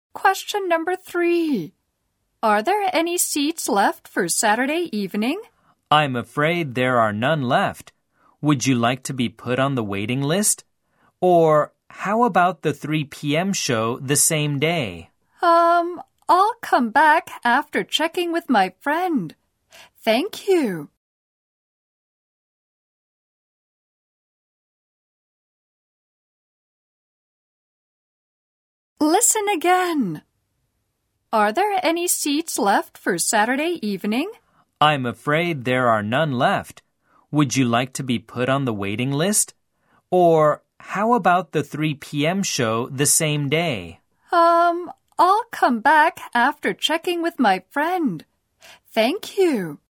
Question number 3. Are there any seats left for Saturday evening? I'm afraid there are none left. Would you like to be put on the waiting list? Or how about the 3 p.m. show the same day? I'll come back after checking with my friend. Thank you. Listen again. Are there any seats left for Saturday evening? I'm afraid there are none left. Would you like to be put on the waiting list? Or how about the 3 p.m. show the same day? I'll come back after checking with my friend. Thank you.